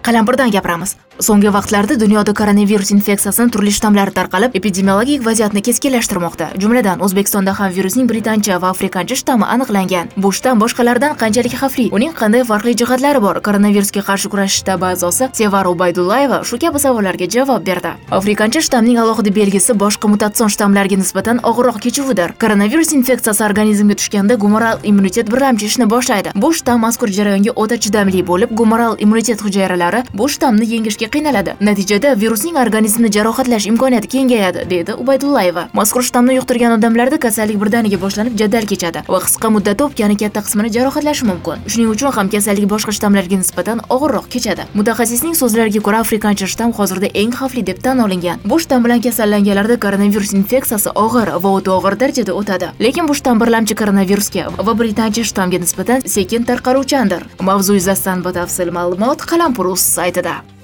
Qalampirdan gapiramiz. So'nggi vaqtlarda dunyoda koronavirus infeksiyasining turli shtammlari tarqalib, epidemiologik vaziyatni keskinlashtirmoqda. Jumladan, O'zbekistonda ham virusning britancha va afrikancha shtammi aniqlangan. Bu shtamm boshqalardan qanchalik xavfli? Uning qanday farqli jihatlari bor? Koronavirusga qarshi kurashish shtabi a'zosi Sevara Ubaydullayeva shu kabi savollarga javob berdi. Afrikancha shtamning alohida belgisi boshqa mutatsion shtammlarga nisbatan og'irroq kechuvidir. Koronavirus infeksiyasi organizmga tushganda gumoral immunitet birlamchi ishni boshlaydi. Bu shtamm mazkur jarayonga o'ta chidamli bo'lib, gumoral immunitet hujayralari bu shtammni yengishga qiynaladi. Natijada virusning organizmni jarohatlash imkoniyati kengayadi, dedi Ubaydullayeva. Mazkur shtammni yuqtirgan odamlarda kasallik birdaniga boshlanib jadal kechadi va qisqa muddatda o'pkani katta qismini jarohatlashi mumkin. Shuning uchun ham kasallik boshqa shtammlarga nisbatan og'irroq kechadi. Mutaxassisning so'zlariga ko'ra, afrikancha shtamm hozirda eng xavfli deb tan olingan. Bu shtamm bilan kasallanganlarda koronavirus infeksiyasi og'ir va o'ta og'ir darajada o'tadi. Lekin bu shtamm birlamchi koronavirusga va britancha shtammga nisbatan sekin tarqaluvchandir. Mavzu yuzasidan batafsil ma'lumot Qalampir.uz saytida.